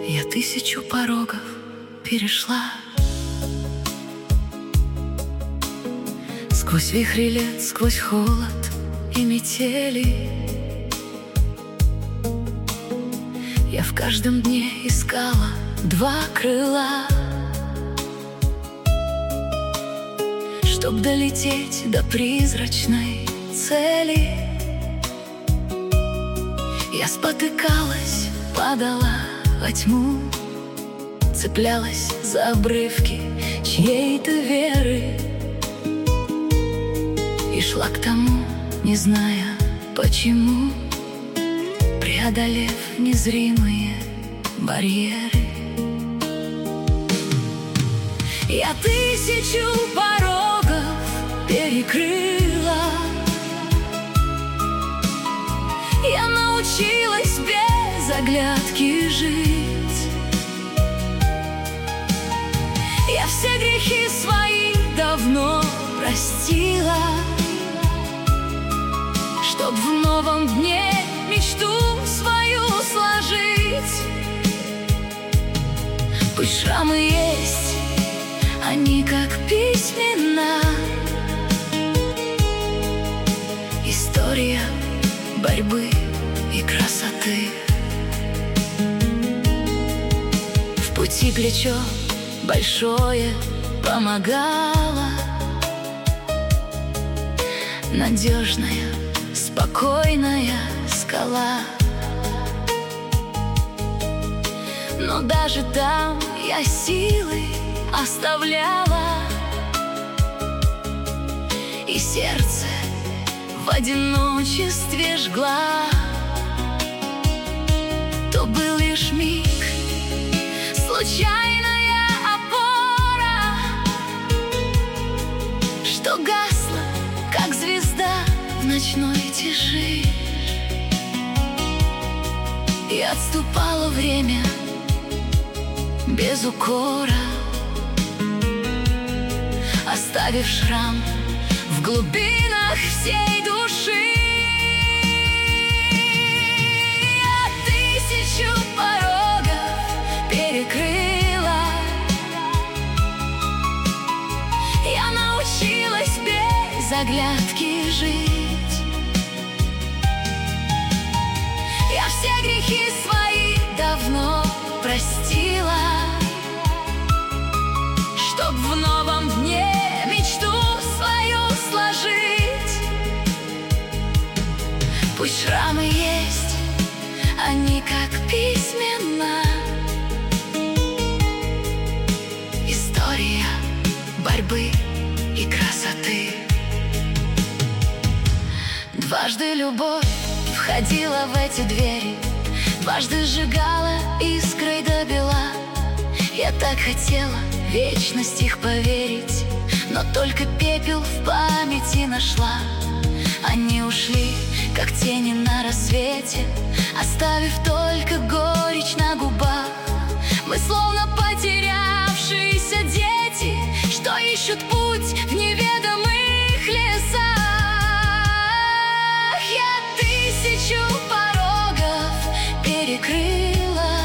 Я 1000 порогов перешла, сквозь вихри лет, сквозь холод и метели. Я в каждом дне искала 2 крыла, чтоб долететь до призрачной цели. Я спотыкалась, падала во тьму, цеплялась за обрывки чьей-то веры и шла к тому, не зная почему, преодолев незримые барьеры. Я 1000 порогов перекрыла. Я научилась без оглядки жить. Я все грехи свои давно простила, чтоб в новом дне мечту свою сложить. Пусть шрамы есть, они как письмена, история борьбы и красоты. В пути плечо большое помогало, надежная, спокойная скала. Но даже там я силы оставляла, и сердце в одиночестве жгла. То был лишь миг, случайная опора, что гасла, как звезда в ночной тиши. И отступало время без укора, оставив шрам в глубинах всей души. Я 1000 порогов перекрыла. Я научилась без оглядки жить. Я все грехи свои давно простила, чтоб в новом дне мечту свою сложить. Пусть шрамы есть, они как письмена, история борьбы и красоты. Дважды любовь входила в эти двери, дважды сжигала искрой до бела. Я так хотела в вечность их поверить, но только пепел в памяти нашла. Они ушли, как тени на рассвете, оставив только горечь на губах. Мы словно потерявшиеся дети, что ищут путь в неведомых лесах. Я 1000 порогов перекрыла.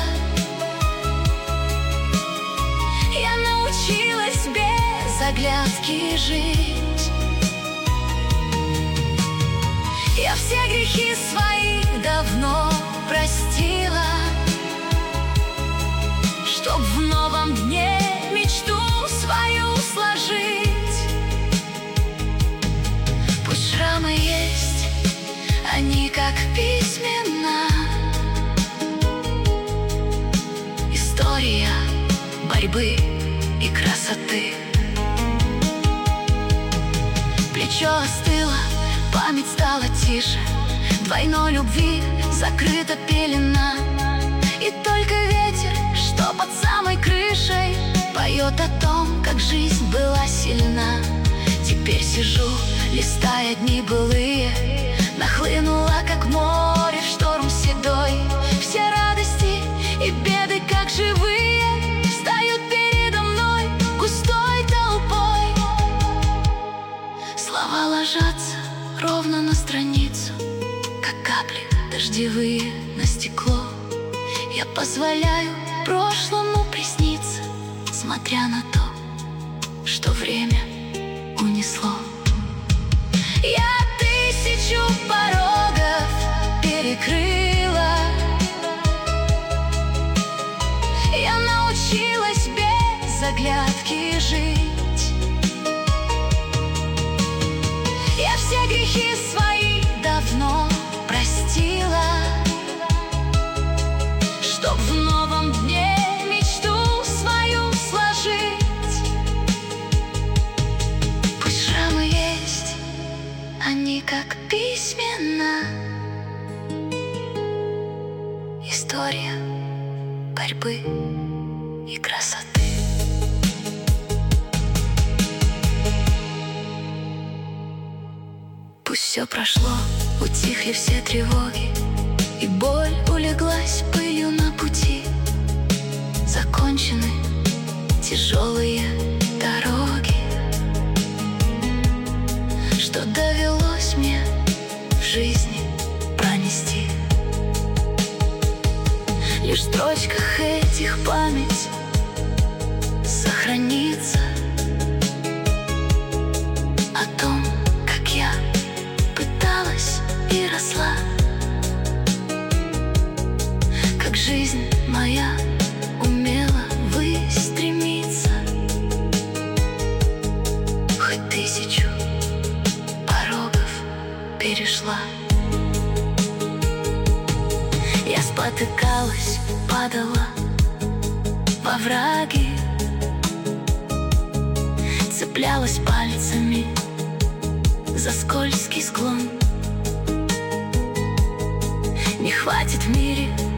Я научилась без оглядки жить. Я все грехи свои давно простила, чтоб в новом дне мечту свою сложить. Пусть шрамы есть, они как письмена, история борьбы и красоты. Плечо остыло, память стала тише, двойной любви закрыта пелена. И только ветер, что под самой крышей, поет о том, как жизнь была сильна. Теперь сижу, листая дни былые, нахлынула, как море в шторм седой. Все радости и беды, как живые, встают передо мной густой толпой. Слова ложатся ровно на страницу, как капли дождевые на стекло. Я позволяю прошлому присниться, смотря на то, что время унесло. Я 1000 порогов перекрыла. Я научилась без оглядки жить. Я все грехи свои давно простила, чтоб в новом дне мечту свою сложить. Пусть шрамы есть, они как письмена, история борьбы и красоты. Пусть все прошло, утихли все тревоги, и боль улеглась пылью на пути. Закончены тяжелые дороги, что довелось мне в жизни пронести. Лишь в строчках этих память сохранится о том, как я пыталась и росла, как жизнь моя умела ввысь стремиться. Хоть 1000 порогов перешла. Я спотыкалась, падала во враги, цеплялась пальцами за скользкий склон. Не хватит в мире